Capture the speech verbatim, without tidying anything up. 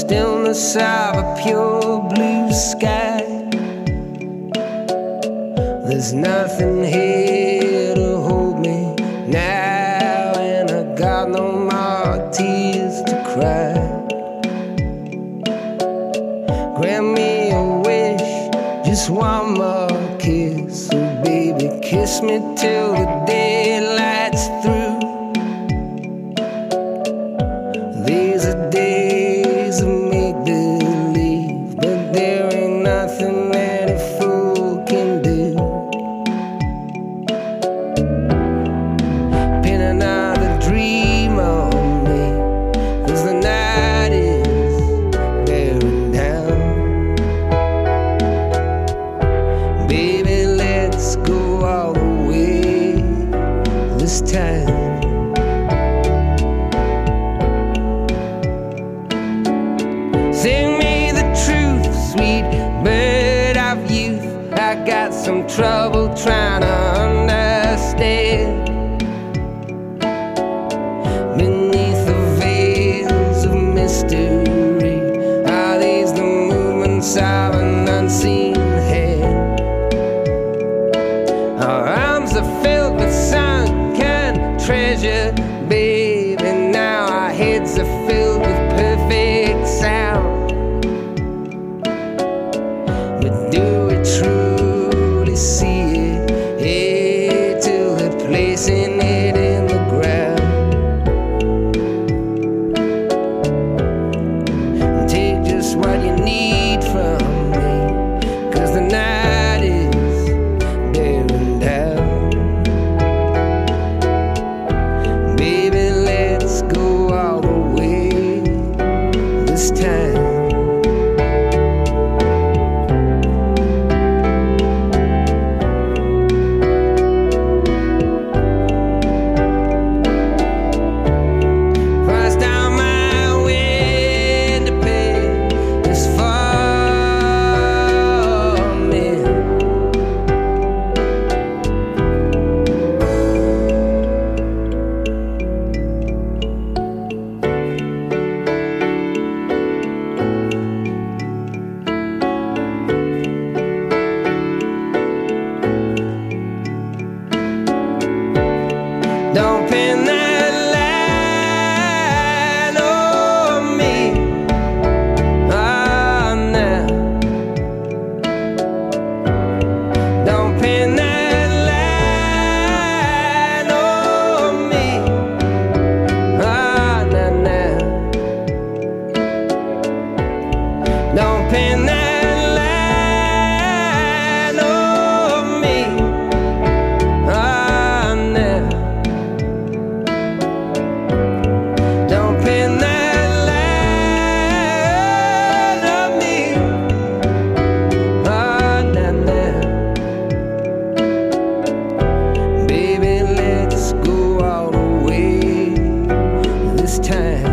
stillness of a pure blue sky. There's nothing here to hold me now, and I got no more tears to cry. Grant me a wish, just one more kiss. So baby, kiss me till the daylight's through. These are days of make-believe, but there ain't nothing that a fool can do. Pin another dream on me, 'cause the night is bearing down. Baby, let's go all the way this time. Sing me the truth, sweet bird of youth. I got some trouble trying to understand. Beneath the veils of mystery, are these the movements of an unseen hand? Our arms are filled with sunken treasure, babe, and now our heads are filled with perfect sound. But do we truly see it? Hey, till they're placing it in the ground. Take just what you need from me, 'cause the night is bearing down. Baby, let's go all the way this time. Cross down my window pane, it's forming. Don't pin that line on me, oh no. Don't pin that line on me, oh no, no. Don't pin that line on me, oh no. Don't pin that line on me, oh no, no. Baby, let's go all the way this time.